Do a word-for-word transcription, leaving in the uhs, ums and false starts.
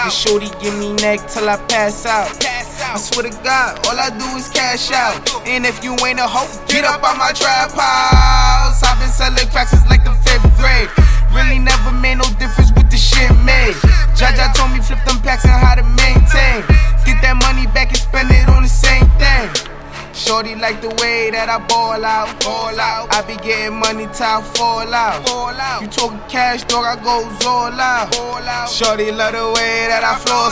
And shorty give me neck till I pass out. I swear to God, all I do is cash out. And if you ain't a hoe, get up on my trap house. I've been selling cracks since like the fifth grade. Really never made no difference with the shit made. Jaja told me flip them packs and how to maintain. Get that money back and spend it on the same thing. Shorty like the way that I ball out, ball out. I be getting money till I fall out, fall out. You talking cash, dog, I goes all out. Shorty love the way that I flow.